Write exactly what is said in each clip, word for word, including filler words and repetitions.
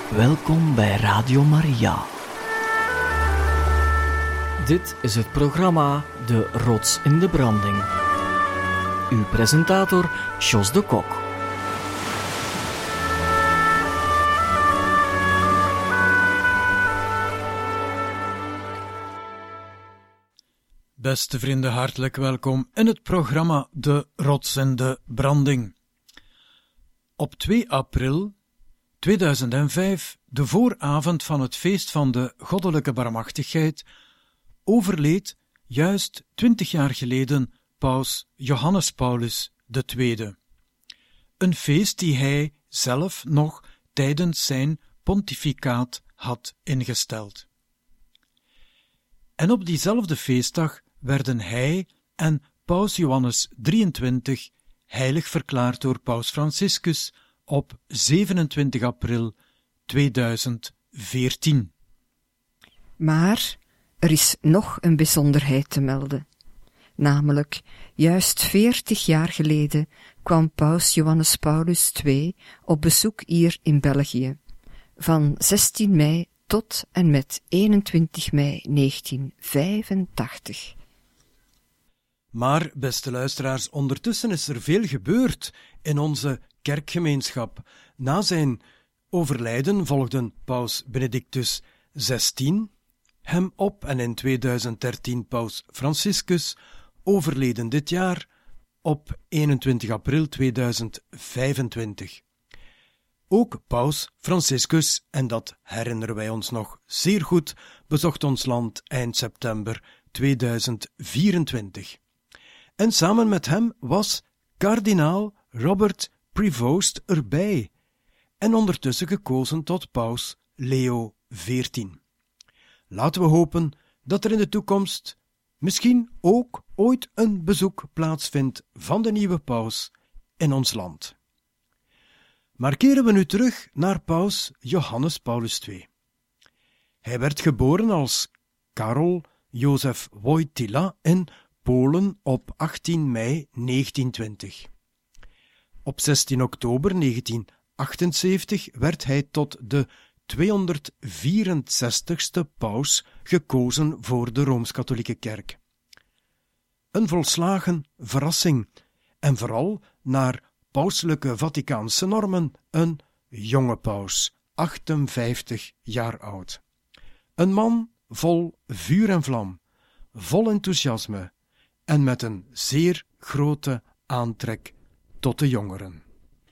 Welkom bij Radio Maria. Dit is het programma De Rots in de Branding. Uw presentator Jos de Kok. Beste vrienden, hartelijk welkom in het programma De Rots in de Branding. Op twee april tweeduizend vijf, de vooravond van het feest van de Goddelijke Barmhartigheid, overleed juist twintig jaar geleden paus Johannes Paulus de Tweede. Een feest die hij zelf nog tijdens zijn pontificaat had ingesteld. En op diezelfde feestdag werden hij en paus Johannes drieëntwintig heilig verklaard door paus Franciscus op zevenentwintig april tweeduizend veertien. Maar er is nog een bijzonderheid te melden. Namelijk, juist veertig jaar geleden kwam paus Johannes Paulus de Tweede op bezoek hier in België, van zestien mei tot en met eenentwintig mei negentien vijfentachtig. Maar, beste luisteraars, ondertussen is er veel gebeurd in onze kerkgemeenschap. Na zijn overlijden volgden paus Benedictus zestien hem op en in tweeduizend dertien paus Franciscus, overleden dit jaar op eenentwintig april tweeduizend vijfentwintig. Ook paus Franciscus, en dat herinneren wij ons nog zeer goed, bezocht ons land eind september tweeduizend vierentwintig. En samen met hem was kardinaal Robert Prevost erbij en ondertussen gekozen tot paus Leo veertien. Laten we hopen dat er in de toekomst misschien ook ooit een bezoek plaatsvindt van de nieuwe paus in ons land. Maar keren we nu terug naar paus Johannes Paulus de Tweede. Hij werd geboren als Karol Józef Wojtyla in Polen op achttien mei negentientwintig. Op zestien oktober negentien achtenzeventig werd hij tot de tweehonderdvierenzestigste paus gekozen voor de Rooms-Katholieke Kerk. Een volslagen verrassing en vooral naar pauselijke Vaticaanse normen een jonge paus, achtenvijftig jaar oud. Een man vol vuur en vlam, vol enthousiasme en met een zeer grote aantrek tot de jongeren.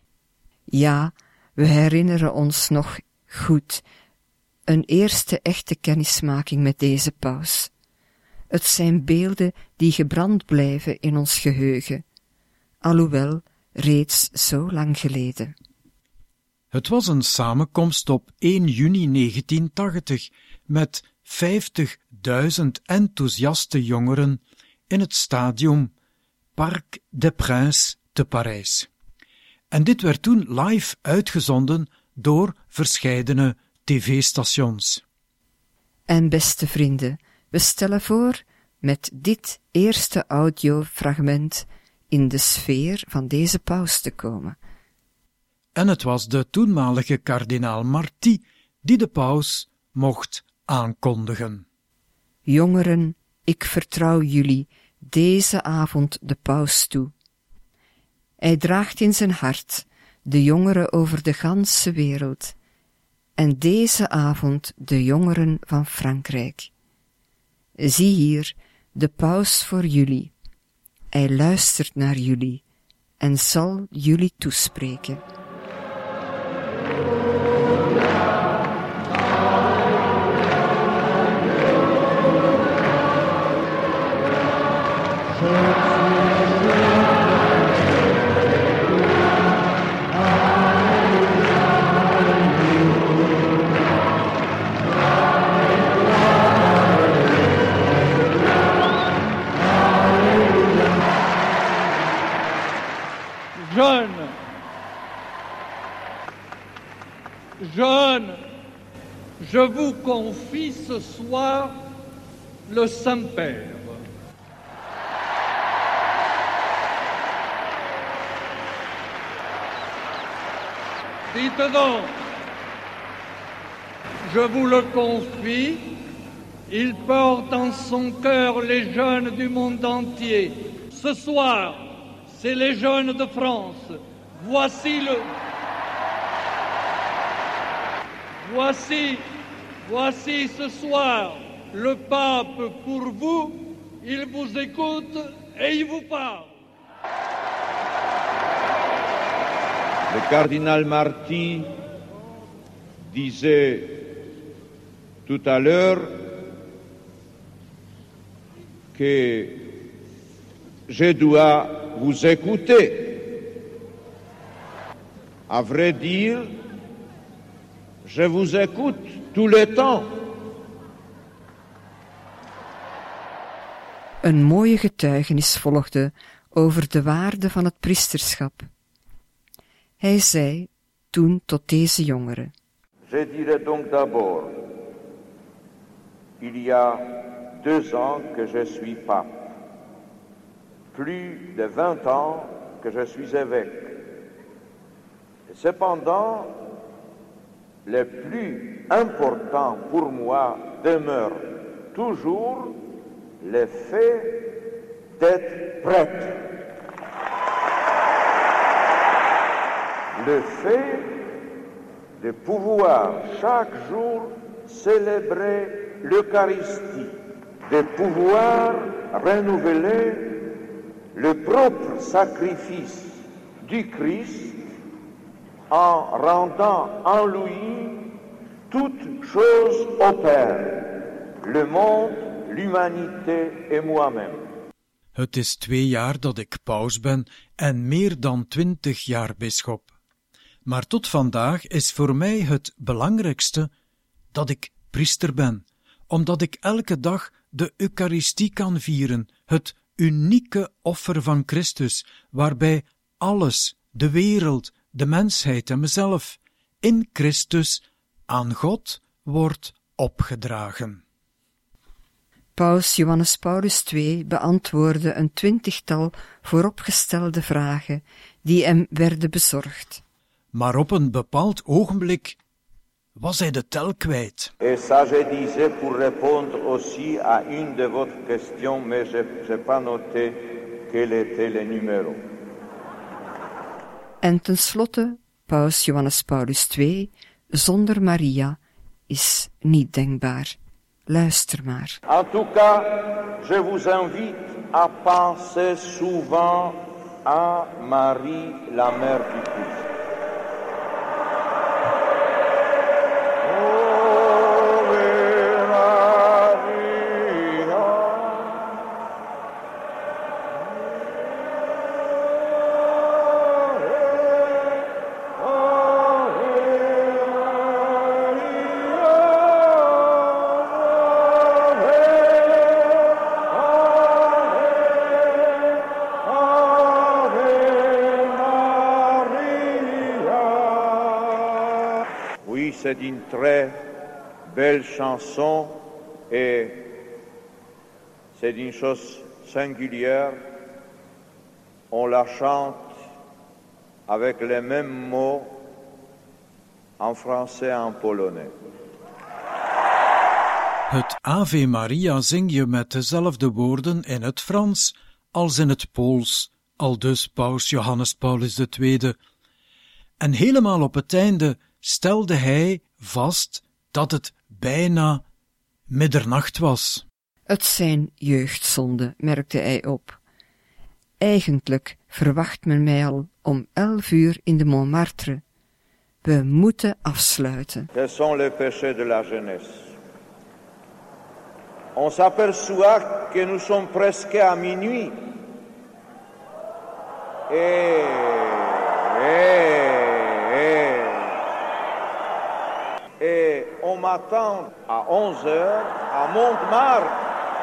Ja, we herinneren ons nog goed een eerste echte kennismaking met deze paus. Het zijn beelden die gebrand blijven in ons geheugen, alhoewel reeds zo lang geleden. Het was een samenkomst op één juni negentien tachtig met vijftigduizend enthousiaste jongeren in het stadion Parc des Princes te Parijs. En dit werd toen live uitgezonden door verscheidene tv-stations. En beste vrienden, we stellen voor met dit eerste audiofragment in de sfeer van deze paus te komen. En het was de toenmalige kardinaal Marty die de paus mocht aankondigen. Jongeren, ik vertrouw jullie deze avond de paus toe. Hij draagt in zijn hart de jongeren over de ganse wereld en deze avond de jongeren van Frankrijk. Zie hier de paus voor jullie. Hij luistert naar jullie en zal jullie toespreken. Jeunes, jeunes, je vous confie ce soir le Saint-Père. Dites donc, je vous le confie, il porte en son cœur les jeunes du monde entier. Ce soir, c'est les jeunes de France. Voici le... Voici, voici ce soir le pape pour vous. Il vous écoute et il vous parle. Le cardinal Marty disait tout à l'heure que je dois vous écouter. À vrai dire, je vous écoute tout le temps. Een mooie getuigenis volgde over de waarde van het priesterschap. Hij zei toen tot deze jongeren: Je dirais donc d'abord, il y a deux ans que je suis pape, plus de vingt ans que je suis évêque. Et cependant, le plus important pour moi demeure toujours le fait d'être prêtre. Le fait de pouvoir chaque jour célébrer l'Eucharistie, de pouvoir renouveler le propre sacrifice du Christ en rendant en lui toutes choses au Père, le monde, l'humanité et moi-même. Het is twee jaar dat ik paus ben en meer dan twintig jaar bisschop. Maar tot vandaag is voor mij het belangrijkste dat ik priester ben, omdat ik elke dag de Eucharistie kan vieren, het unieke offer van Christus, waarbij alles, de wereld, de mensheid en mezelf, in Christus aan God wordt opgedragen. Paus Johannes Paulus de Tweede beantwoordde een twintigtal vooropgestelde vragen die hem werden bezorgd. Maar op een bepaald ogenblik was hij de tel kwijt. Et ça je disais pour répondre aussi à une de votre question, mais je n'ai pas noté quel était le numéro. En tenslotte, Paus Johannes Paulus de Tweede, zonder Maria, is niet denkbaar. Luister maar. En tout cas, je vous invite à penser souvent à Marie, la mère du Christ. C'est une très belle chanson et c'est une chose singulière. On la chante avec les mêmes mots en français et en polonais. Het Ave Maria zing je met dezelfde woorden in het Frans als in het Pools, aldus Paus Johannes Paulus de Tweede. En helemaal op het einde stelde hij vast dat het bijna middernacht was. Het zijn jeugdzonden, merkte hij op. Eigenlijk verwacht men mij al om elf uur in de Montmartre. We moeten afsluiten. Ce sont les péchés de la jeunesse. On s'aperçoit que nous sommes presque à minuit. Et, et, et, et on m'attend à onze heures à Montmartre.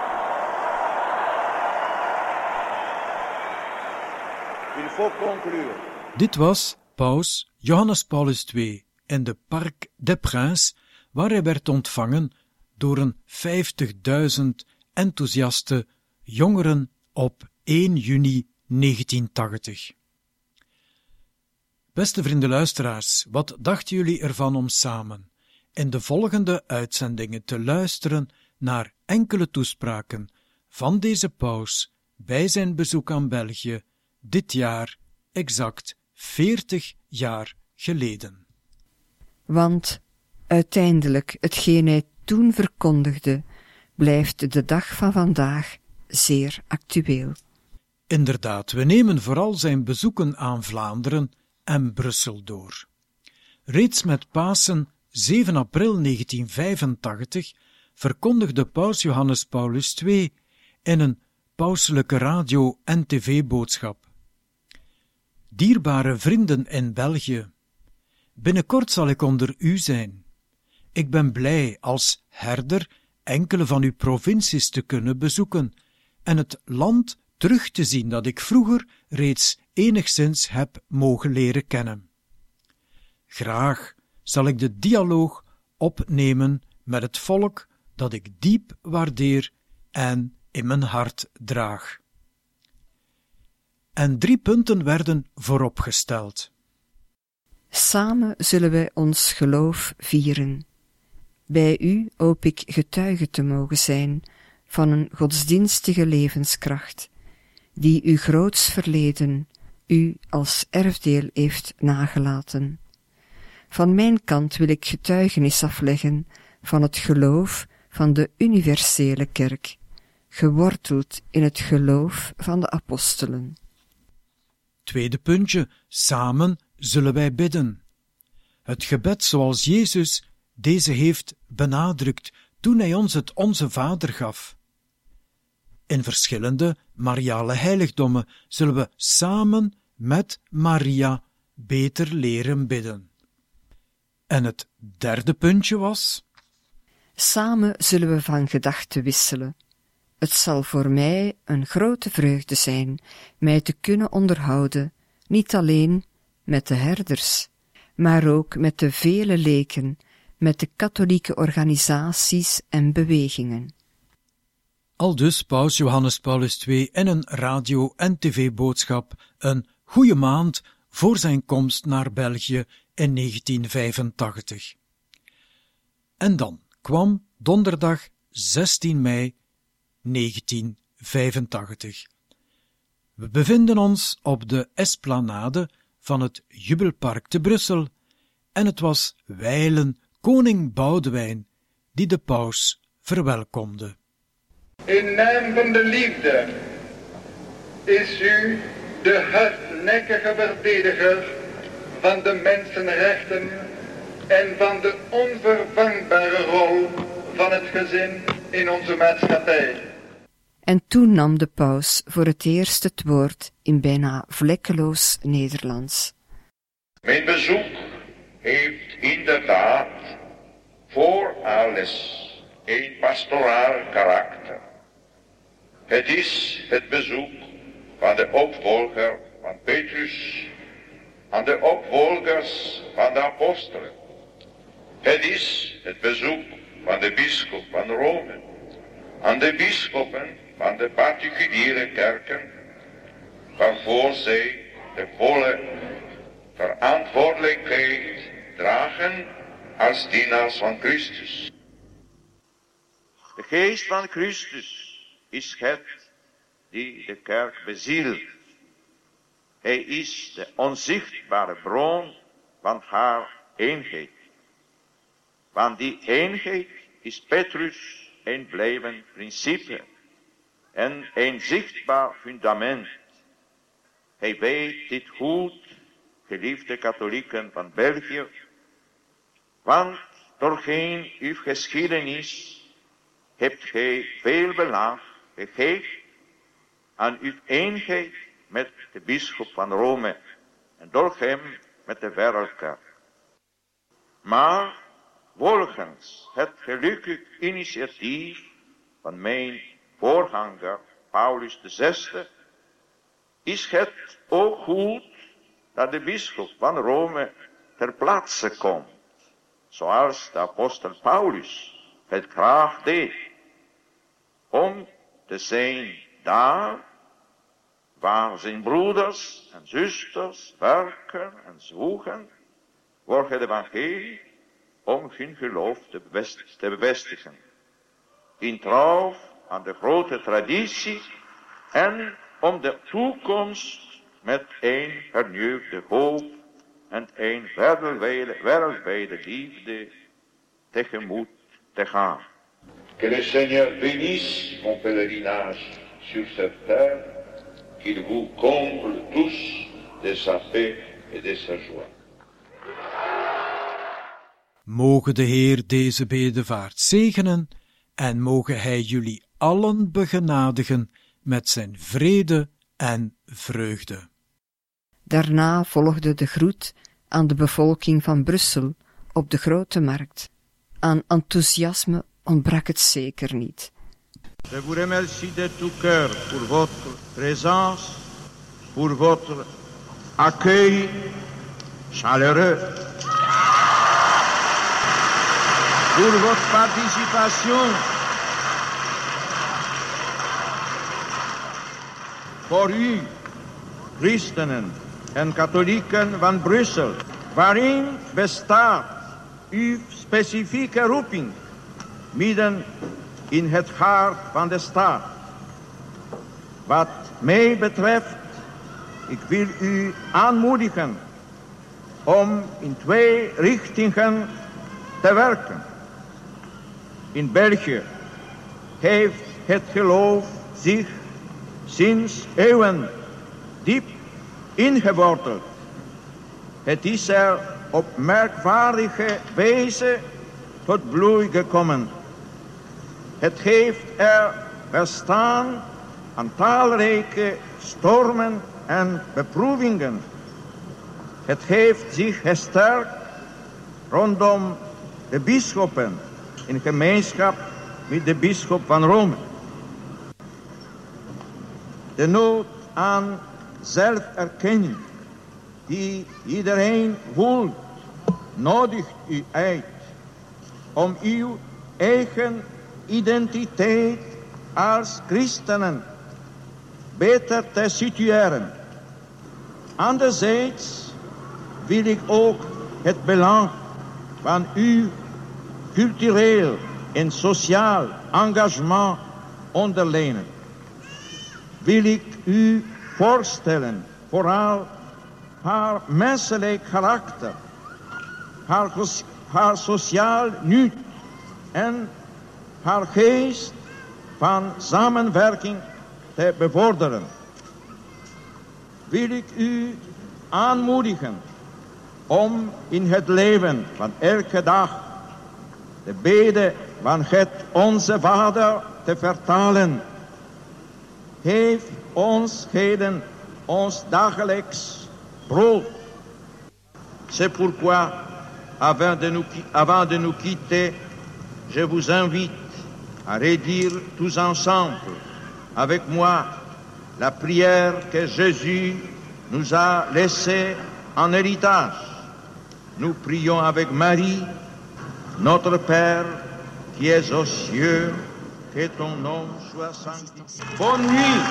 Il faut conclure. Dit was Paus Johannes Paulus de Tweede in de Parc des Princes, waar hij werd ontvangen door een vijftigduizend enthousiaste jongeren op één juni negentientachtig. Beste vrienden luisteraars, wat dachten jullie ervan om samen in de volgende uitzendingen te luisteren naar enkele toespraken van deze paus bij zijn bezoek aan België, dit jaar exact veertig jaar geleden. Want uiteindelijk hetgeen hij toen verkondigde, blijft de dag van vandaag zeer actueel. Inderdaad, we nemen vooral zijn bezoeken aan Vlaanderen en Brussel door. Reeds met Pasen zeven april negentien vijfentachtig verkondigde paus Johannes Paulus de Tweede in een pauselijke radio- en tv-boodschap: Dierbare vrienden in België, binnenkort zal ik onder u zijn. Ik ben blij als herder enkele van uw provincies te kunnen bezoeken en het land terug te zien dat ik vroeger reeds enigszins heb mogen leren kennen. Graag zal ik de dialoog opnemen met het volk dat ik diep waardeer en in mijn hart draag. En drie punten werden vooropgesteld. Samen zullen wij ons geloof vieren. Bij u hoop ik getuige te mogen zijn van een godsdienstige levenskracht, die uw groots verleden u als erfdeel heeft nagelaten. Van mijn kant wil ik getuigenis afleggen van het geloof van de universele kerk, geworteld in het geloof van de apostelen. Tweede puntje, samen zullen wij bidden. Het gebed zoals Jezus deze heeft benadrukt toen hij ons het Onze Vader gaf. In verschillende mariale heiligdommen zullen we samen met Maria beter leren bidden. En het derde puntje was: Samen zullen we van gedachten wisselen. Het zal voor mij een grote vreugde zijn mij te kunnen onderhouden, niet alleen met de herders, maar ook met de vele leken, met de katholieke organisaties en bewegingen. Aldus paus Johannes Paulus de Tweede in een radio- en tv-boodschap een goede maand voor zijn komst naar België in negentien vijfentachtig. En dan kwam donderdag zestien mei negentien vijfentachtig. We bevinden ons op de esplanade van het Jubelpark te Brussel en het was wijlen koning Boudewijn die de paus verwelkomde. In naam van de liefde is u de hardnekkige verdediger van de mensenrechten en van de onvervangbare rol van het gezin in onze maatschappij. En toen nam de paus voor het eerst het woord in bijna vlekkeloos Nederlands. Mijn bezoek heeft inderdaad voor alles een pastoraal karakter. Het is het bezoek van de opvolger van Petrus aan de opvolgers van de apostelen. Het is het bezoek van de bisschop van Rome aan de bisschoppen van de particuliere kerken, waarvoor zij de volle verantwoordelijkheid dragen als dienaars van Christus. De geest van Christus is het die de kerk bezielt. Hij is de onzichtbare bron van haar eenheid. Van die eenheid is Petrus een blijvend principe en een zichtbaar fundament. Hij weet dit goed, geliefde katholieken van België, want doorheen uw geschiedenis hebt gij veel belang gegeven aan uw eenheid met de bisschop van Rome en door hem met de wereldkerk. Maar volgens het gelukkig initiatief van mijn voorganger Paulus de Zesde is het ook goed dat de bisschop van Rome ter plaatse komt, zoals de apostel Paulus het graag deed, om te zijn daar waar zijn broeders en zusters werken en zwoegen voor het evangelie om hun geloof te bevest- te bevestigen. In trouw aan de grote traditie en om de toekomst met een hernieuwde hoop en een wereldwijde, wereldwijde liefde tegemoet te gaan. Que le Seigneur bénisse mon pèlerinage sur cette terre, qu'il vous comble tous de sa paix et de sa joie. Mogen de Heer deze bedevaart zegenen en mogen Hij jullie allen begenadigen met zijn vrede en vreugde. Daarna volgde de groet aan de bevolking van Brussel op de Grote Markt. Aan enthousiasme ontbrak het zeker niet. Je vous remercie de tout cœur pour votre présence, pour votre accueil chaleureux, pour votre participation, voor u, christenen en katholieken van Brussel, waarin bestaat uw specifieke roeping midden in het hart van de staat. Wat mij betreft, ik wil u aanmoedigen om in twee richtingen te werken. In België heeft het geloof zich sinds eeuwen diep ingeworteld. Het is er op merkwaardige wijze tot bloei gekomen. Het heeft er bestaan aan talrijke stormen en beproevingen. Het heeft zich gesterkt rondom de bisschoppen in gemeenschap met de bisschop van Rome. De nood aan zelferkenning die iedereen voelt, nodigt u uit om uw eigen identiteit als christenen beter te situeren. Anderzijds wil ik ook het belang van uw cultureel en sociaal engagement onderlijnen. Wil ik u voorstellen vooral haar menselijk karakter, haar, haar sociaal nut en haar geest van samenwerking te bevorderen. Wil ik u aanmoedigen om in het leven van elke dag de bede van het Onze Vader te vertalen. Geef ons heden ons dagelijks brood. C'est pourquoi, avant de, nous, avant de nous quitter, je vous invite à redire tous ensemble avec moi la prière que Jésus nous a laissée en héritage. Nous prions avec Marie, notre Père qui es aux cieux, que ton nom soit sanctifié. Bonne nuit!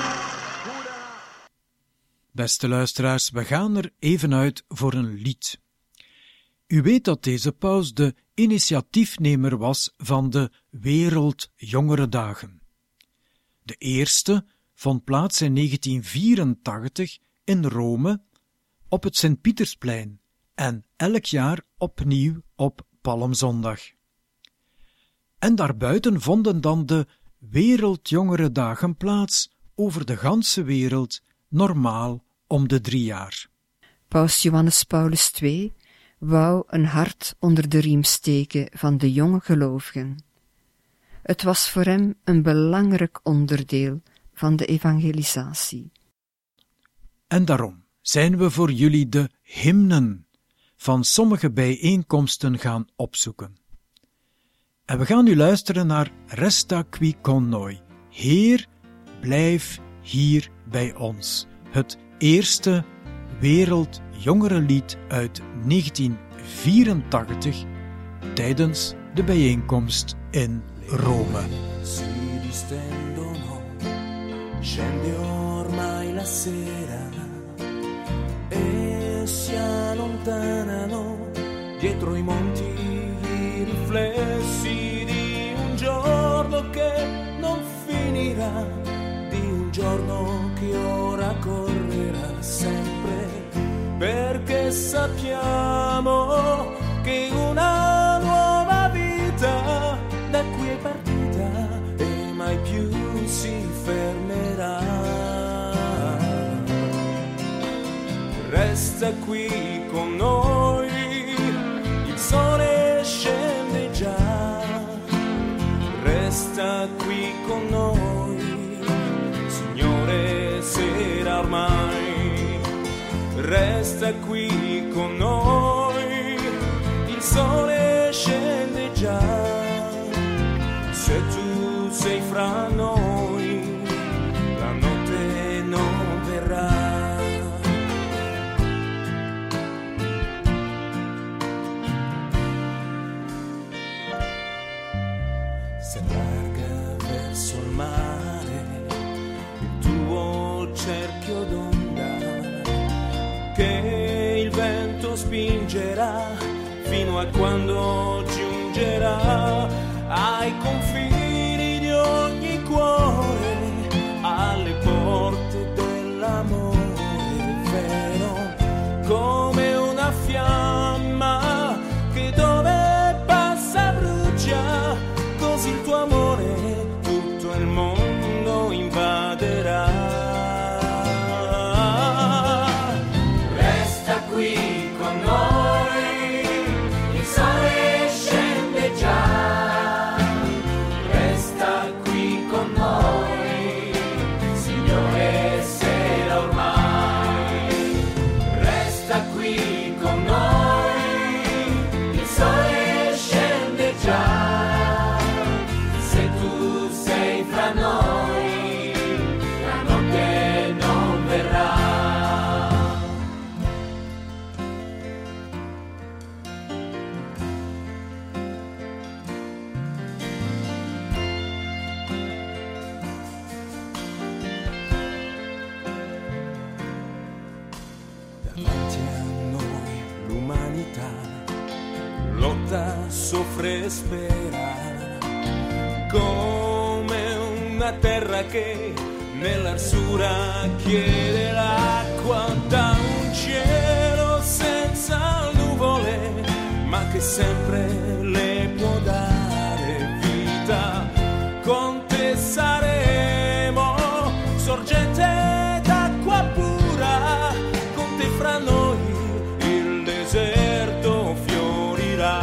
Beste luisteraars, we gaan er even uit voor een lied. U weet dat deze paus de initiatiefnemer was van de Wereldjongerendagen. De eerste vond plaats in negentien vierentachtig in Rome op het Sint-Pietersplein en elk jaar opnieuw op Palmzondag. En daarbuiten vonden dan de Wereldjongerendagen plaats over de ganse wereld, normaal om de drie jaar. Paus Johannes Paulus de Tweede wou een hart onder de riem steken van de jonge gelovigen. Het was voor hem een belangrijk onderdeel van de evangelisatie. En daarom zijn we voor jullie de hymnen van sommige bijeenkomsten gaan opzoeken. En we gaan nu luisteren naar Resta qui con noi. Heer, blijf hier bij ons. Het eerste Wereldjongerenlied uit negentien vierentachtig tijdens de bijeenkomst in Rome. Si distendono, scende ormai la sera e si allontanano dietro i monti riflessi di un giorno che non finirà, di un giorno che ora correrà sempre, perché sappiamo che una nuova vita da qui è partita e mai più si fermerà. Resta qui con noi, il sole scende già. Resta qui con noi, Signore, sera ormai. Resta qui con noi, il sole scende già. Se tu sei fra noi, la notte non verrà. Si allarga verso il mare il tuo cerchio d'onda, che il vento spingerà fino a quando giungerà ai confini di ogni cuore, alle porte dell'amore vero, come una fiamma che dove passa brucia, così il tuo amore tutto il mondo invaderà. Resta qui con noi, il sole scende già. Resta qui con noi, Signore, sera ormai. Resta qui con noi, il sole scende già. Se tu sei fra noi, la notte non verrà. Davanti a noi l'umanità lotta, soffre e spera, come una terra che nell'arsura chiede l'acqua da un cielo senza nuvole, ma che sempre le può dare vita. Con te saremo sorgente d'acqua pura, con te fra noi il deserto fiorirà.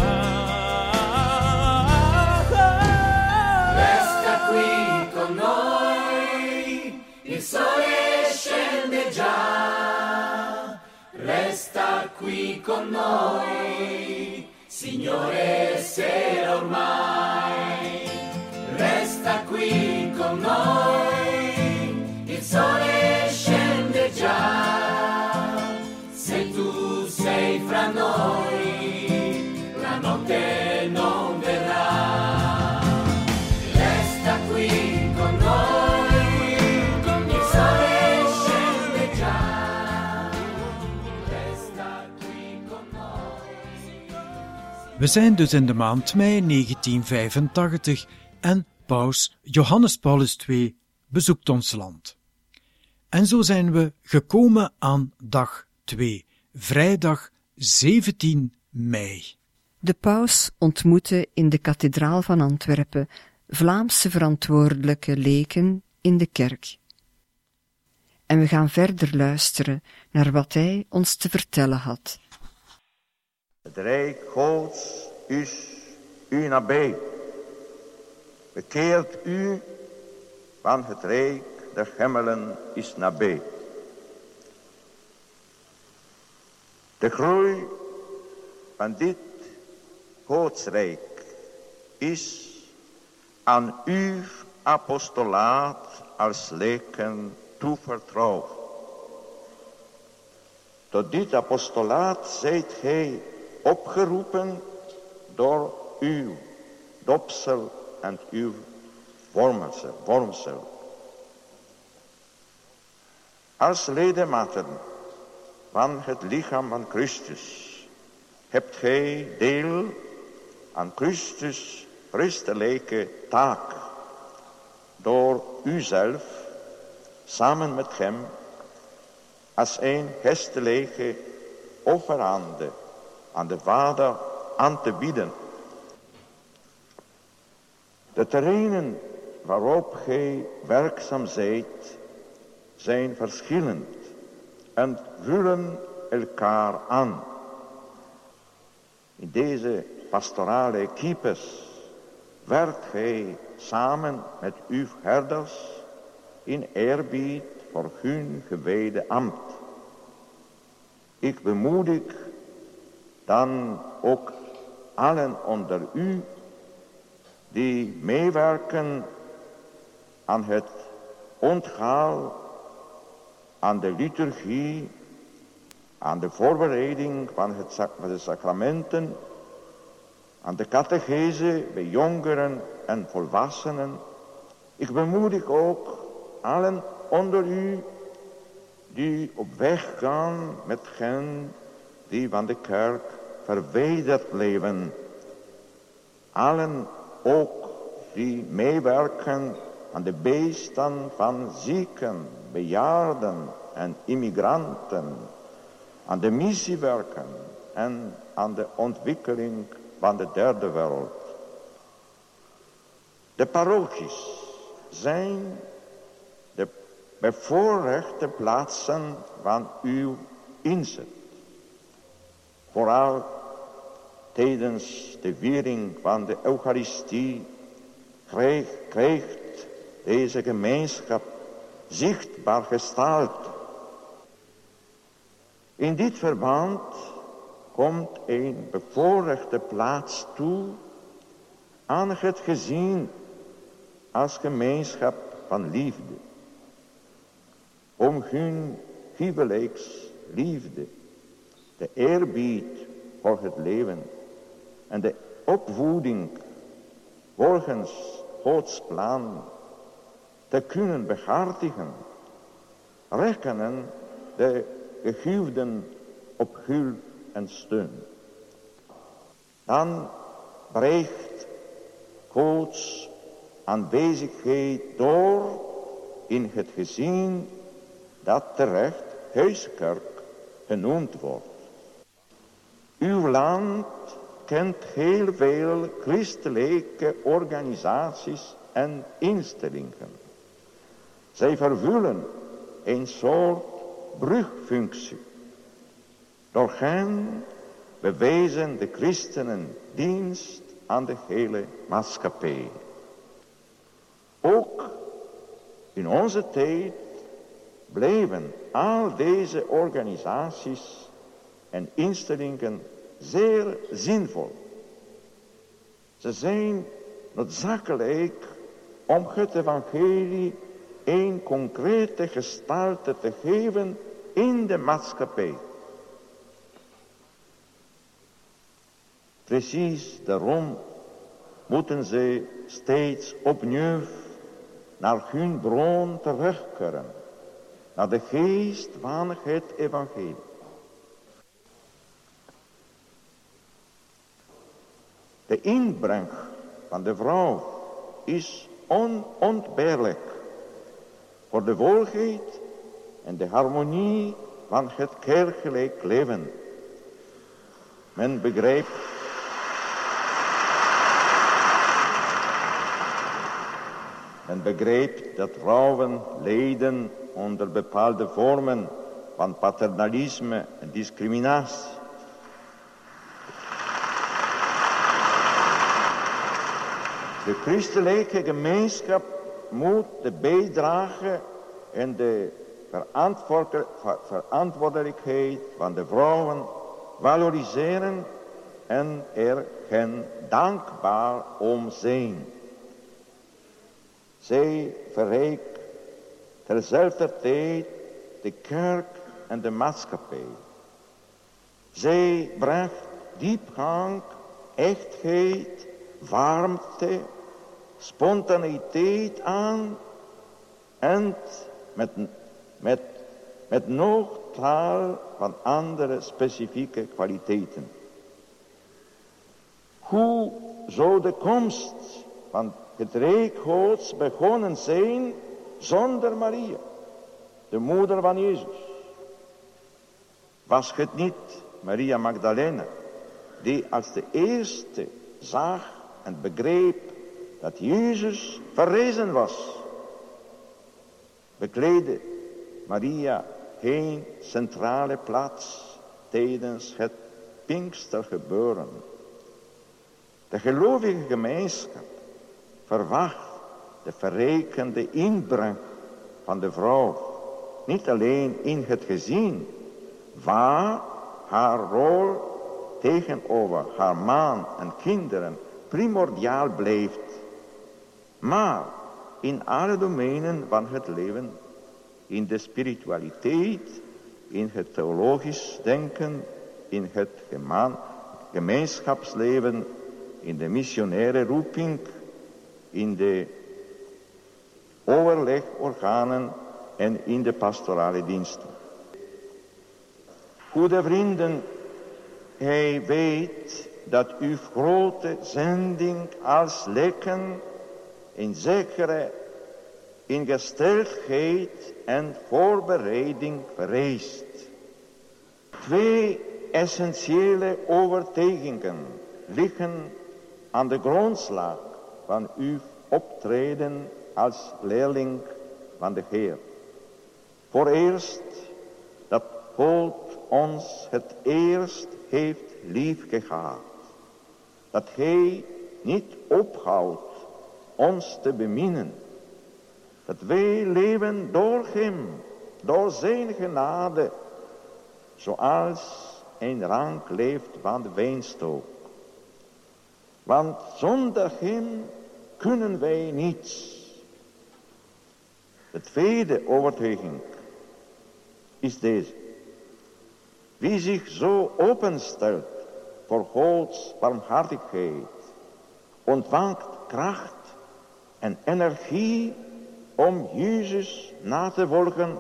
Resta qui con noi, il sole scende già. Resta qui con noi, Signore, sera ormai. Resta qui con noi, il sole scende già. Se tu sei fra noi, la notte non verrà. Resta qui con noi, il sole scende già. Resta qui con noi. We zijn dus in de maand mei negentien vijfentachtig en paus Johannes Paulus de Tweede bezoekt ons land. En zo zijn we gekomen aan dag twee, vrijdag zeventien mei. De paus ontmoette in de kathedraal van Antwerpen Vlaamse verantwoordelijke leken in de kerk. En we gaan verder luisteren naar wat hij ons te vertellen had. Het rijk Gods is u nabij. Bekeert u, want het rijk der hemelen is nabij. De groei van dit Godsrijk is aan uw apostolaat als leken toevertrouwd. Tot dit apostolaat zijt gij opgeroepen door uw dopsel en uw vormsel. vormsel. Als ledematen van het lichaam van Christus hebt gij deel aan Christus christelijke taak. Door uzelf, samen met hem, als een geestelijke offerande aan de Vader aan te bieden. De terreinen waarop gij werkzaam zijt, zijn verschillend en vullen elkaar aan. In deze pastorale equipes werkt gij samen met uw herders in eerbied voor hun gewijde ambt. Ik bemoedig dan ook allen onder u die meewerken aan het onthaal, aan de liturgie, aan de voorbereiding van, het, van de sacramenten, aan de catechese bij jongeren en volwassenen. Ik bemoedig ook allen onder u die op weg gaan met hen die van de kerk verwijderd leven. Allen ook die meewerken aan de bijstand van zieken, bejaarden en immigranten, aan de missiewerken en aan de ontwikkeling van de derde wereld. De parochies zijn de bevoorrechte plaatsen van uw inzet. Vooral tijdens de viering van de Eucharistie krijgt, krijgt deze gemeenschap zichtbaar gestalte. In dit verband komt een bevoorrechte plaats toe aan het gezin als gemeenschap van liefde. Om hun huwelijksliefde, de eerbied voor het leven en de opvoeding volgens Gods plan te kunnen behartigen, rekenen de gehuwden op hulp en steun. Dan breekt Gods aanwezigheid door in het gezin dat terecht huiskerk genoemd wordt. Uw land kent heel veel christelijke organisaties en instellingen. Zij vervullen een soort brugfunctie. Door hen bewijzen de christenen dienst aan de hele maatschappij. Ook in onze tijd bleven al deze organisaties en instellingen zeer zinvol. Ze zijn noodzakelijk om het evangelie een concrete gestalte te geven in de maatschappij. Precies daarom moeten ze steeds opnieuw naar hun bron terugkeren, naar de geest van het evangelie. De inbreng van de vrouw is onontbeerlijk voor de volheid en de harmonie van het kerkelijk leven. Men begrijpt Men begrijpt dat vrouwen lijden onder bepaalde vormen van paternalisme en discriminatie. De christelijke gemeenschap moet de bijdrage en de verantwoordelijkheid van de vrouwen valoriseren en er hen dankbaar om zijn. Zij verrijkt terzelfde tijd de kerk en de maatschappij. Zij brengt diepgang, echtheid, warmte, spontaniteit aan en met, met, met nog tal van andere specifieke kwaliteiten. Hoe zou de komst van het Rijk Gods begonnen zijn zonder Maria, de moeder van Jezus? Was het niet Maria Magdalena, die als de eerste zag en begreep dat Jezus verrezen was? Bekleedde Maria geen centrale plaats tijdens het Pinkstergebeuren? De gelovige gemeenschap verwacht de verrijkende inbreng van de vrouw, niet alleen in het gezin, waar haar rol tegenover haar man en kinderen primordiaal blijft, maar in alle domeinen van het leven, in de spiritualiteit, in het theologisch denken, in het gema- gemeenschapsleven, in de missionaire roeping, in de overlegorganen en in de pastorale diensten. Goede vrienden, hij weet dat uw grote zending als lekken in zekere ingesteldheid en voorbereiding vereist. Twee essentiële overtuigingen liggen aan de grondslag van uw optreden als leerling van de Heer. Vooreerst dat God ons het eerst heeft lief gehad. Dat Hij niet ophoudt ons te beminnen. Dat wij leven door Hem, door Zijn genade, zoals een rank leeft van de wijnstok. Want zonder Hem kunnen wij niets. De tweede overtuiging is deze. Wie zich zo openstelt voor Gods barmhartigheid, ontvangt kracht en energie om Jezus na te volgen.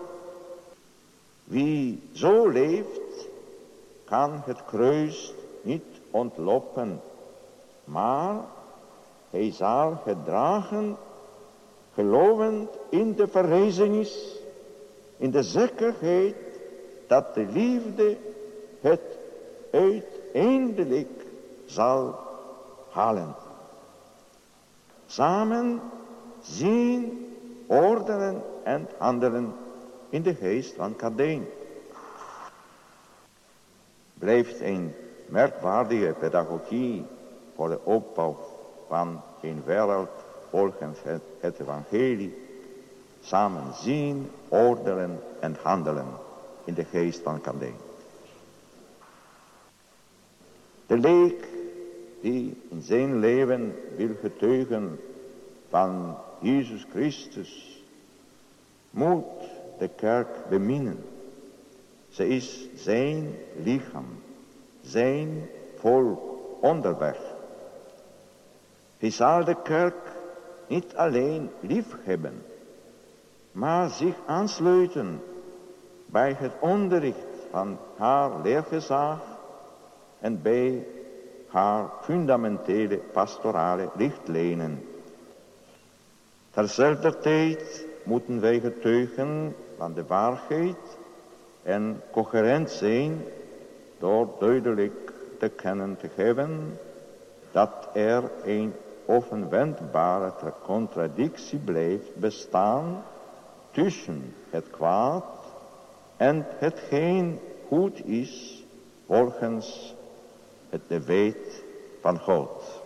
Wie zo leeft, kan het kruis niet ontlopen, maar hij zal het dragen, gelovend in de verrijzenis, in de zekerheid dat de liefde het uiteindelijk zal halen. Samen zien, ordenen en handelen in de geest van Kadeen. Blijft een merkwaardige pedagogie voor de opbouw van een wereld volgens het, het evangelie. Samen zien, ordenen en handelen in de geest van Kadeen. De leek die in zijn leven wil getuigen van Jezus Christus, moet de kerk beminnen. Ze is zijn lichaam, zijn volk onderweg. Hij zal de kerk niet alleen lief hebben, maar zich aansluiten bij het onderricht van haar leergezag en bij haar fundamentele pastorale richtlijnen. Terzelfde tijd moeten wij getuigen van de waarheid en coherent zijn door duidelijk te kennen te geven dat er een onwendbare contradictie blijft bestaan tussen het kwaad en hetgeen goed is volgens het de wet van God.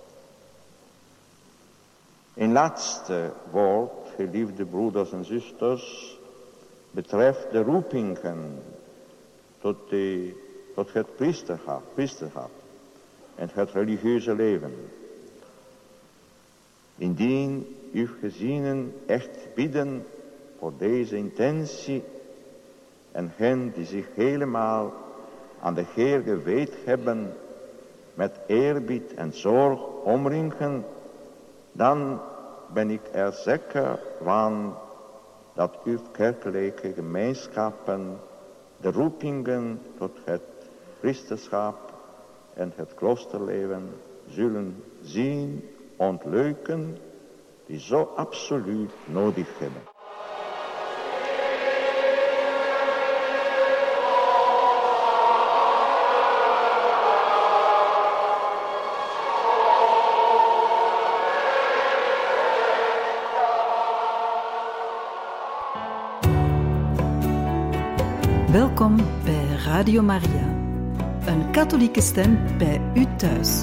Een laatste woord, geliefde broeders en zusters, betreft de roepingen tot, de, tot het priesterschap, priesterschap en het religieuze leven. Indien uw gezinnen echt bidden voor deze intentie en hen die zich helemaal aan de Heer gewijd hebben, met eerbied en zorg omringen, dan ben ik er zeker van dat uw kerkelijke gemeenschappen de roepingen tot het priesterschap en het kloosterleven zullen zien ontluiken die zo absoluut nodig hebben. Welkom bij Radio Maria, een katholieke stem bij u thuis.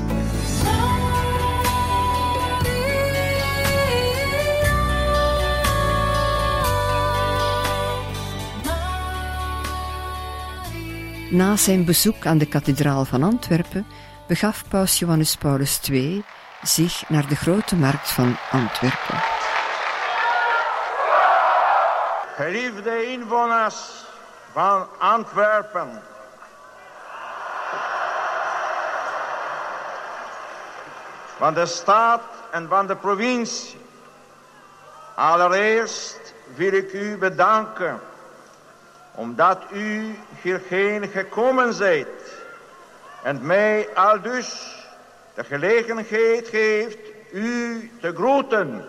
Na zijn bezoek aan de kathedraal van Antwerpen begaf paus Johannes Paulus de Tweede zich naar de grote markt van Antwerpen. Geliefde inwoners van Antwerpen, van de stad en van de provincie, allereerst wil ik u bedanken omdat u hierheen gekomen zijt en mij aldus de gelegenheid geeft u te groeten.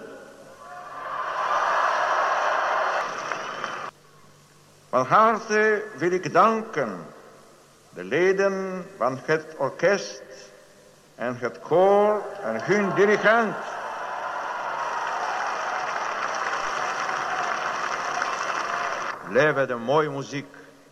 Van harte wil ik danken de leden van het orkest en het koor en hun dirigent. Leven de mooie muziek.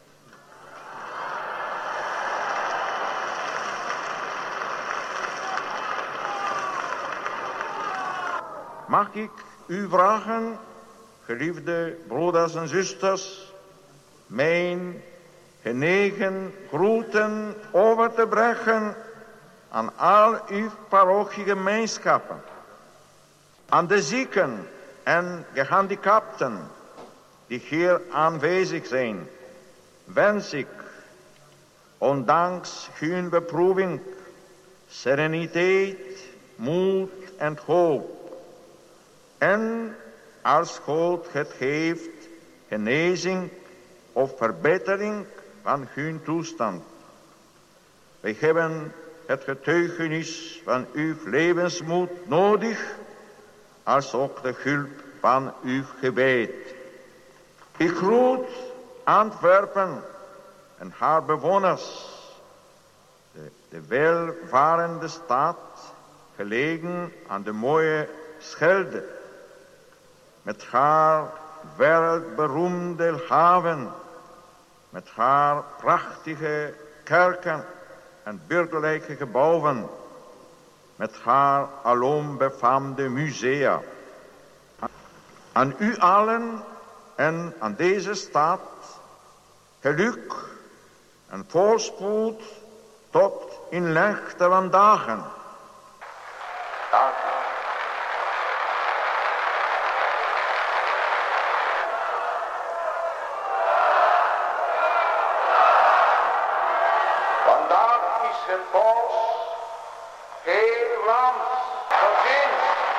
Mag ik u vragen, geliefde broeders en zusters, mijn genegen groeten over te brengen aan al uw parochiegemeenschappen, aan de zieken en gehandicapten die hier aanwezig zijn, wens ik, ondanks hun beproeving, sereniteit, moed en hoop. En als God het geeft, genezing of verbetering van hun toestand. Wij hebben het getuigenis van uw levensmoed nodig, als ook de hulp van uw gebed. Ik groet Antwerpen en haar bewoners, de, de welvarende stad, gelegen aan de mooie Schelde, met haar wereldberoemde haven, met haar prachtige kerken en burgerlijke gebouwen, met haar alom befaamde musea. Aan u allen en aan deze stad geluk en voorspoed tot in lengte van dagen. Dank u. Vandaag is het paus heel Vlaams gezien.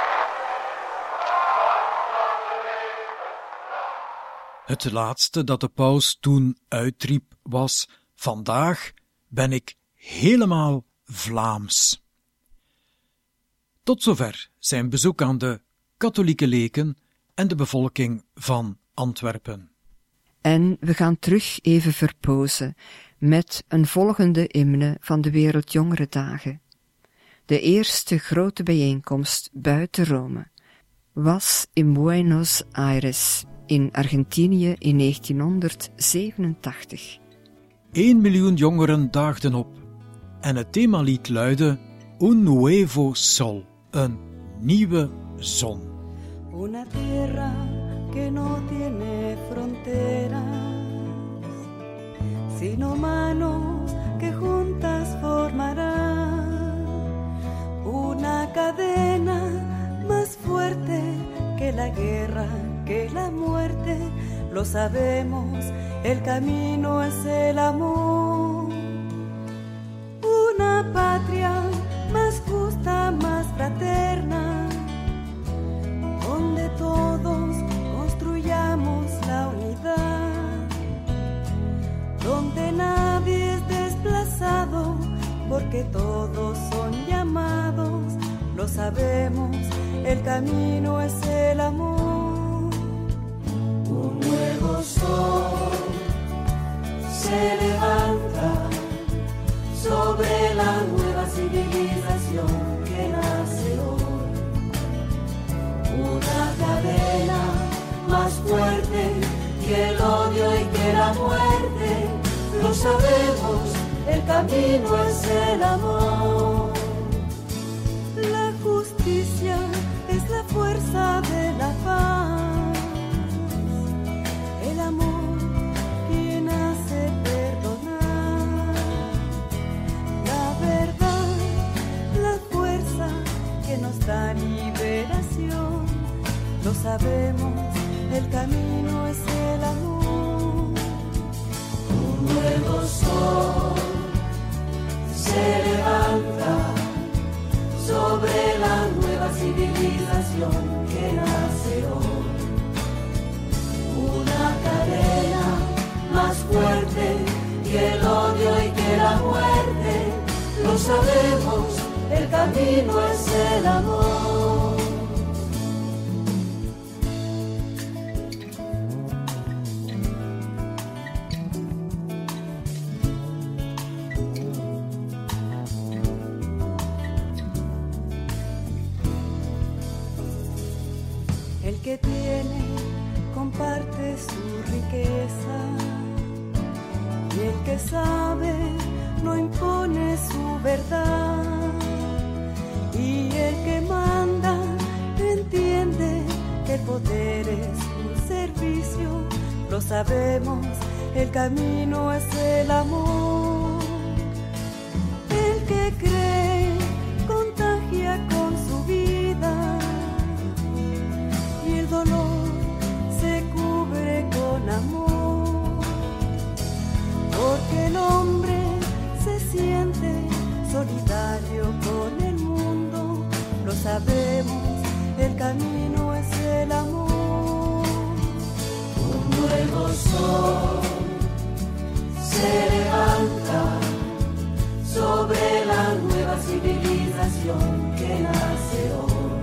Het laatste dat de paus toen uitriep was: vandaag ben ik helemaal Vlaams. Tot zover zijn bezoek aan de katholieke leken en de bevolking van Antwerpen. En we gaan terug even verpozen met een volgende hymne van de Wereldjongerendagen. De eerste grote bijeenkomst buiten Rome was in Buenos Aires in Argentinië in negentienhonderdzevenentachtig. Eén miljoen jongeren daagden op en het themalied luidde Un nuevo sol, een nieuwe zon. Una tierra que no tiene fronteras, sino manos que juntas formarán una cadena más fuerte que la guerra, que la muerte. Lo sabemos, el camino es el amor. Una patria más justa, más fraterna, donde todos construyamos la unidad, donde nadie es desplazado, porque todos son llamados lo sabemos, el camino es el amor. Un nuevo sol se levanta sobre la nueva civilización que nace hoy. Una cadena más fuerte que el odio y que la muerte, lo sabemos, el camino es el amor. La justicia es la fuerza de la paz, el amor quien hace perdonar, la verdad, la fuerza que nos da liberación, lo sabemos, el camino es el amor. Un nuevo sol se levanta sobre la nueva civilización que nace hoy. Una cadena más fuerte que el odio y que la muerte, lo sabemos, el camino es el amor. El que tiene comparte su riqueza, y el que sabe no impone su verdad, y el que manda entiende que el poder es un servicio, lo sabemos, el camino es el amor. El que cree contagia con su vida, y el dolor se cubre con amor, porque el hombre se siente solidario con el mundo, lo sabemos, el camino es el amor. Un nuevo sol se levanta sobre la nueva civilización que nace hoy.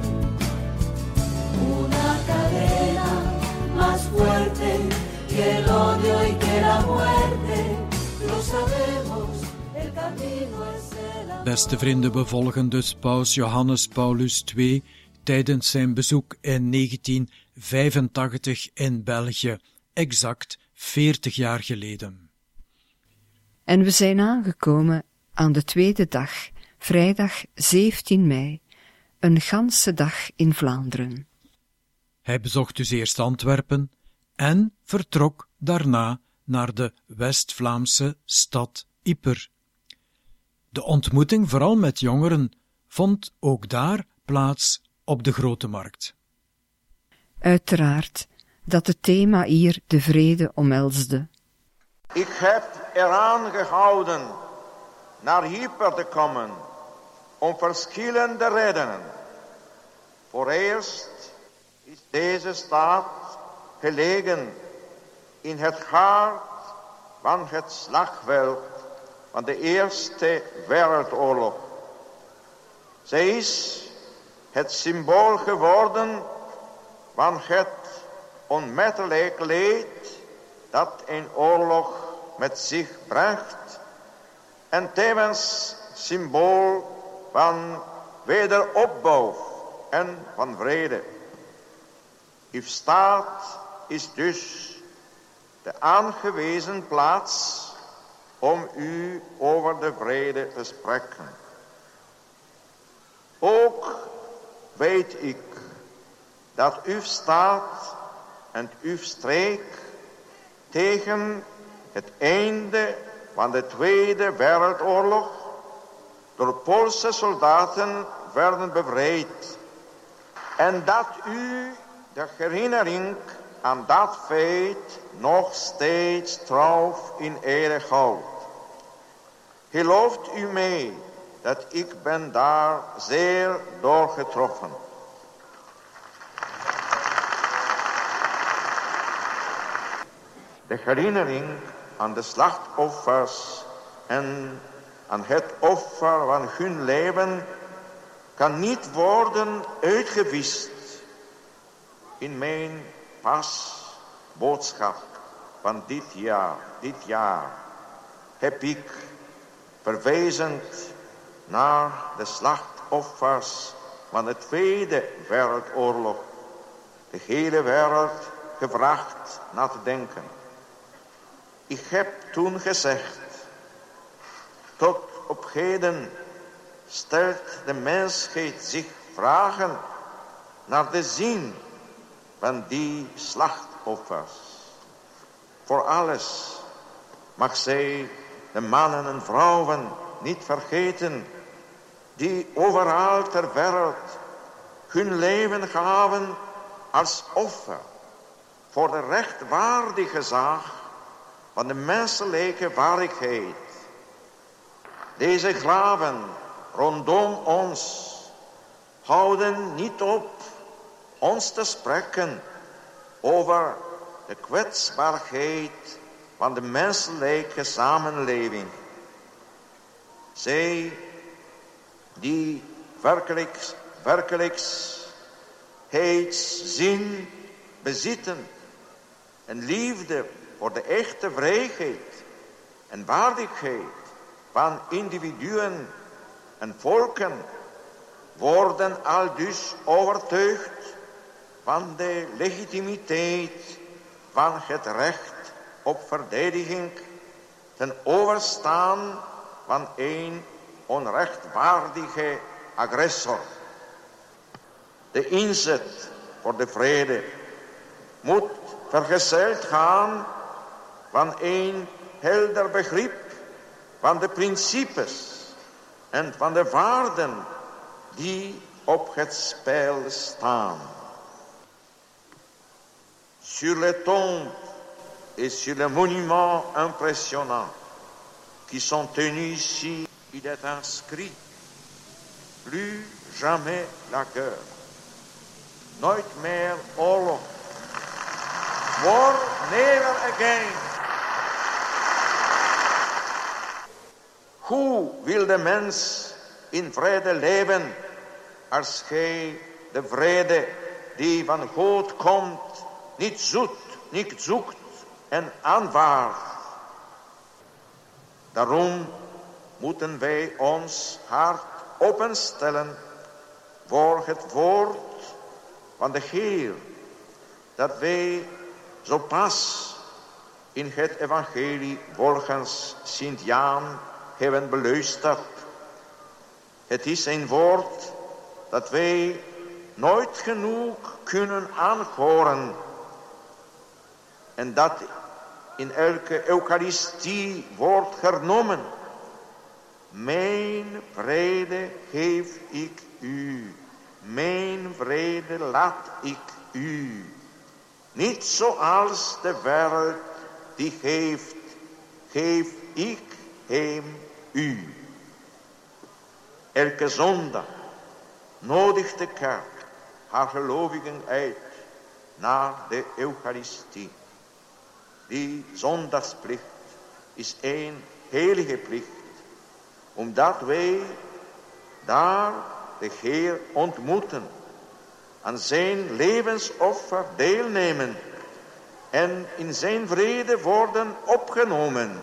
Una cadena más fuerte que el odio y que la muerte, lo sabemos, el camino es el amor. Beste vrienden, we volgen dus Paus Johannes Paulus de Tweede tijdens zijn bezoek in negentien vijfentachtig in België, exact veertig jaar geleden. En we zijn aangekomen aan de tweede dag, vrijdag zeventien mei, een ganse dag in Vlaanderen. Hij bezocht dus eerst Antwerpen en vertrok daarna naar de West-Vlaamse stad Ieper. De ontmoeting, vooral met jongeren, vond ook daar plaats op de Grote Markt. Uiteraard dat het thema hier de vrede omhelsde. Ik heb eraan gehouden naar Ieper te komen om verschillende redenen. Voor eerst is deze stad gelegen in het hart van het slagveld van de Eerste Wereldoorlog. Zij is het symbool geworden van het onmetelijk leed dat een oorlog met zich bracht en tevens symbool van wederopbouw en van vrede. Uw staat is dus de aangewezen plaats om u over de vrede te spreken. Ook weet ik dat uw staat en uw streek tegen het einde van de Tweede Wereldoorlog door Poolse soldaten werden bevrijd. En dat u de herinnering aan dat feit nog steeds trouw in ere houdt. Gelooft u mij dat ik ben daar zeer door getroffen. De herinnering aan de slachtoffers en aan het offer van hun leven kan niet worden uitgewist. In mijn paasboodschap van dit jaar, dit jaar, heb ik verwezen naar de slachtoffers van de Tweede Wereldoorlog de hele wereld gevraagd na te denken. Ik heb toen gezegd, tot op heden stelt de mensheid zich vragen naar de zin van die slachtoffers. Voor alles mag zij de mannen en vrouwen niet vergeten die overal ter wereld hun leven gaven als offer voor de rechtvaardige zaak van de menselijke waardigheid. Deze graven rondom ons houden niet op ons te spreken over de kwetsbaarheid van de menselijke samenleving. Zij die werkelijk, werkelijkheidszin bezitten en liefde voor de echte vrijheid en waardigheid van individuen en volken, worden aldus overtuigd van de legitimiteit van het recht op verdediging ten overstaan van een onrechtvaardige agressor. De inzet voor de vrede moet vergezeld gaan van een helder begrip van de principes en van de waarden die op het spel staan. Sur les tombes et sur les monuments impressionnants qui sont tenus ici, il est inscrit plus jamais la guerre. Nooit meer oorlog. War never again. Hoe wil de mens in vrede leven als gij de vrede die van God komt niet zoekt, niet zoekt en aanvaardt? Daarom moeten wij ons hart openstellen voor het woord van de Heer, dat wij zo pas in het evangelie volgens Sint Jan hebben beluisterd. Het is een woord dat wij nooit genoeg kunnen aanhoren en dat in elke Eucharistie wordt genomen. Mijn vrede geef ik u, mijn vrede laat ik u. Niet zoals de wereld die geeft, geef ik hem u. Elke zondag nodigt de kerk haar gelovigen uit naar de Eucharistie. Die zondagsplicht is een heilige plicht, omdat wij daar de Heer ontmoeten, aan zijn levensoffer deelnemen en in zijn vrede worden opgenomen.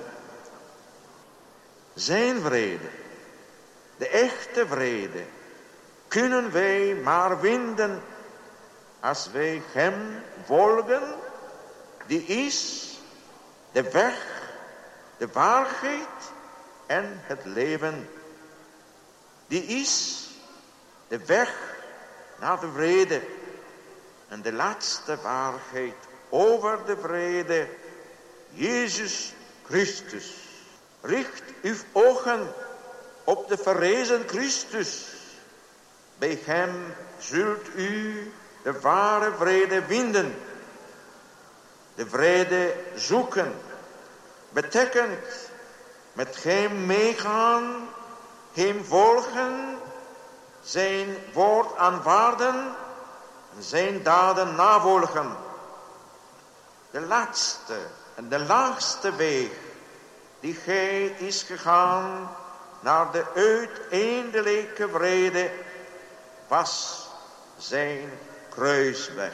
Zijn vrede, de echte vrede, kunnen wij maar vinden als wij hem volgen, die is de weg, de waarheid en het leven. Die is de weg naar de vrede en de laatste waarheid over de vrede, Jezus Christus. Richt uw ogen op de verrezen Christus. Bij hem zult u de ware vrede vinden. De vrede zoeken betekent met hem meegaan, hem volgen, zijn woord aanvaarden en zijn daden navolgen. De laatste en de laagste weg die gij is gegaan naar de uiteindelijke vrede was zijn kruisweg.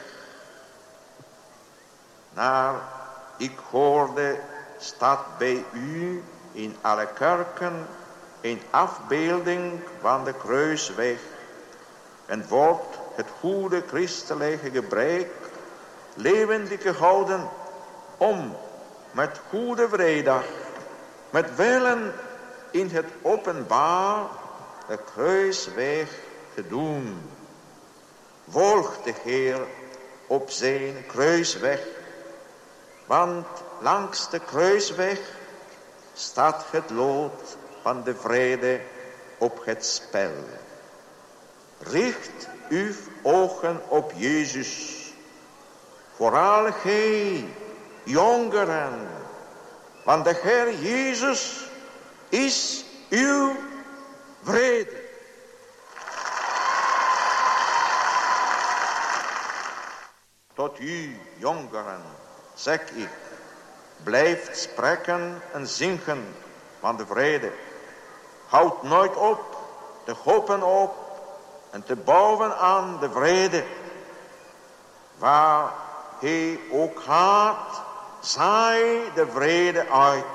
Naar ik hoorde staat bij u in alle kerken een afbeelding van de kruisweg en wordt het goede christelijke gebruik levendig gehouden om met goede vrijdag, met willen in het openbaar de kruisweg te doen. Volg de Heer op zijn kruisweg, want langs de kruisweg staat het lot van de vrede op het spel. Richt uw ogen op Jezus, vooral gij, jongeren, want de Heer Jezus is uw vrede. Tot u, jongeren, zeg ik, blijft spreken en zingen van de vrede. Houd nooit op te hopen op en te bouwen aan de vrede. Waar hij ook gaat, zaai de vrede uit.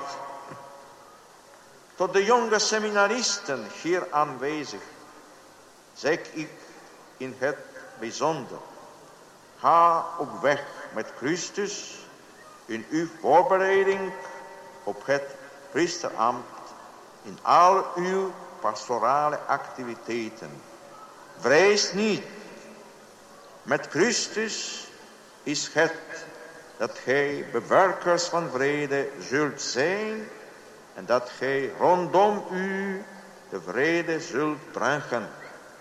Tot de jonge seminaristen hier aanwezig, zeg ik in het bijzonder. Ga op weg met Christus in uw voorbereiding op het priesterambt, in al uw pastorale activiteiten. Vrees niet, met Christus is het dat gij bewerkers van vrede zult zijn en dat gij rondom u de vrede zult brengen.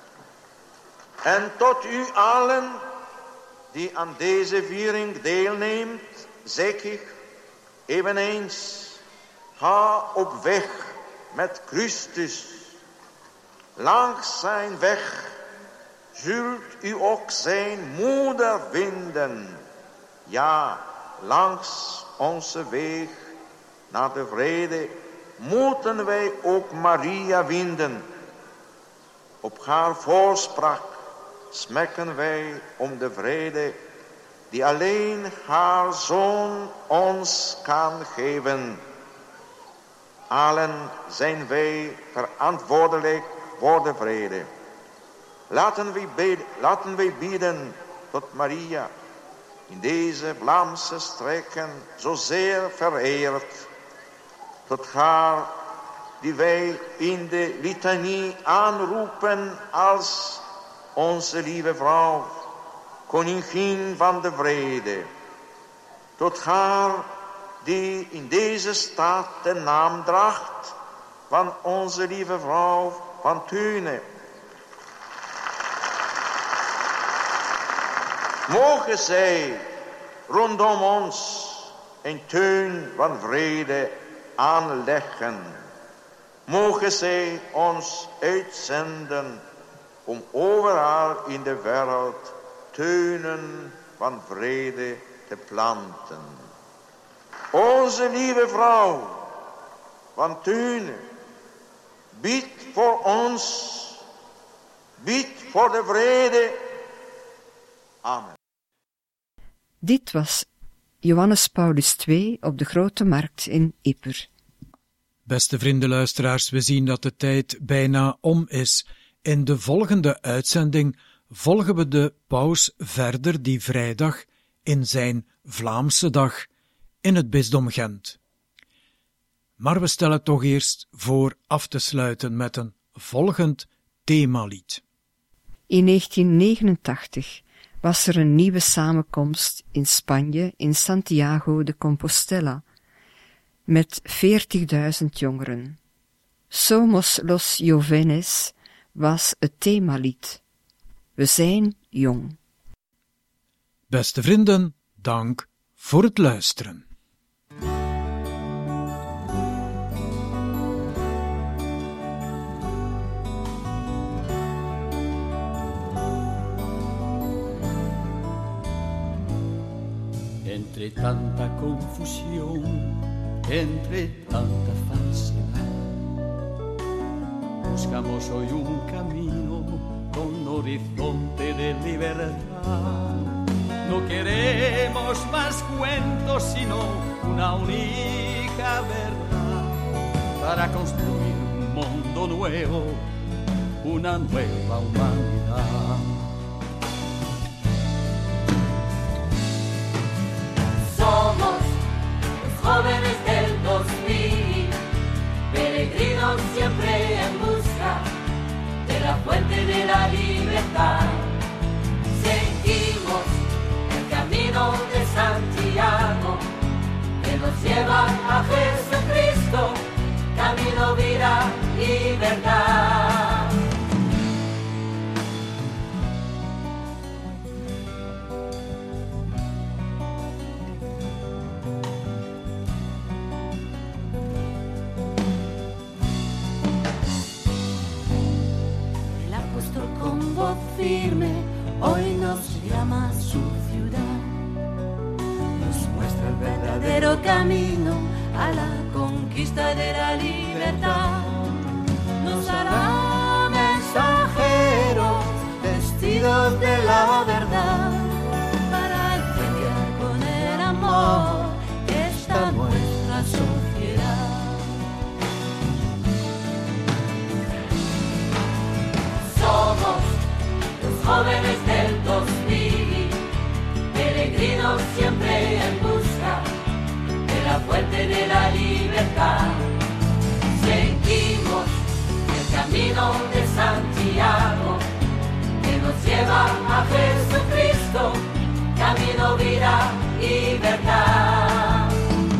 En tot u allen die aan deze viering deelneemt, zeg ik eveneens, ga op weg met Christus. Langs zijn weg zult u ook zijn moeder vinden. Ja, langs onze weg naar de vrede moeten wij ook Maria vinden. Op haar voorspraak smekken wij om de vrede die alleen haar Zoon ons kan geven. Allen zijn wij verantwoordelijk voor de vrede. Laten wij bidden, laten wij bidden tot Maria, in deze Vlaamse streken zozeer vereerd, tot haar die wij in de litanie aanroepen als onze lieve vrouw, koningin van de vrede. Tot haar die in deze stad de naam draagt van onze lieve vrouw van Thune. Mogen zij rondom ons een tuin van vrede aanleggen. Mogen zij ons uitzenden om overal in de wereld tuinen van vrede te planten. Onze lieve vrouw van Thune, bid voor ons, bid voor de vrede. Amen. Dit was Johannes Paulus de Tweede op de Grote Markt in Ieper. Beste vriendenluisteraars, we zien dat de tijd bijna om is. In de volgende uitzending volgen we de paus verder die vrijdag in zijn Vlaamse dag in het bisdom Gent. Maar we stellen toch eerst voor af te sluiten met een volgend themalied. In negentien negenentachtig was er een nieuwe samenkomst in Spanje in Santiago de Compostela met veertigduizend jongeren. Somos los jóvenes was het themalied. We zijn jong. Beste vrienden, dank voor het luisteren. Entre tanta confusión, entre tanta falsedad, buscamos hoy un camino con horizonte de libertad. No queremos más cuentos, sino una única verdad para construir un mundo nuevo, una nueva humanidad. Somos los jóvenes del dos mil, peregrinos siempre en busca de la fuente de la libertad. Seguimos el camino de Santiago que nos lleva a Jesucristo, camino, vida y verdad. El apóstol con voz firme hoy nos llama a su ciudad, nos muestra el verdadero camino a la conquista de la libertad. Nos hará mensajeros vestidos de la verdad para incendiar con el amor que está nuestra sociedad. Somos los jóvenes del dos mil, peregrinos siempre en busca de la fuente de la libertad. Seguimos el camino de Santiago que nos lleva a Jesucristo, camino, vida y verdad.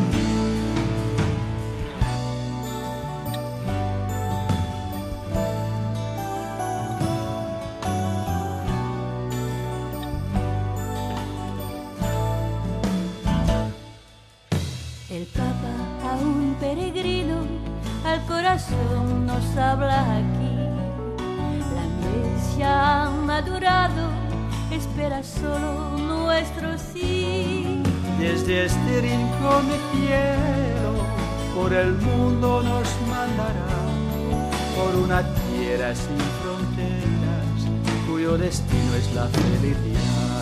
El Papa, aún peregrino, al corazón nos habla aquí. La iglesia ha madurado, espera solo nuestro sí. Desde este rincón de cielo, por el mundo nos mandará, por una tierra sin fronteras, cuyo destino es la felicidad.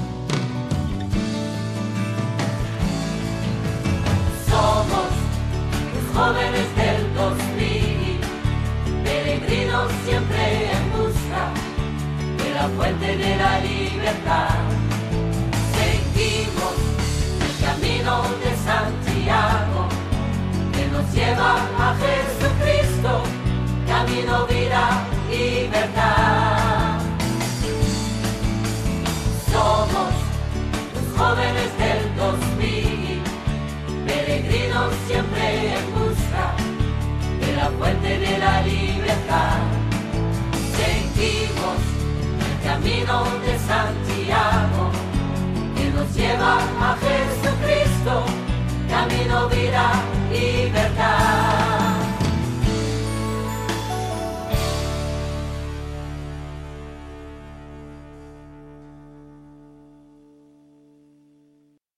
Somos los jóvenes del dos mil, peregrinos siempre en busca de la fuente de la libertad. Seguimos el camino de Santiago que nos lleva a Jesucristo, camino, vida y verdad. Somos los jóvenes del dos mil, peregrinos siempre en busca de la fuente de la libertad. Seguimos el camino de Santiago que nos lleva a Jesucristo, camino, vida y verdad.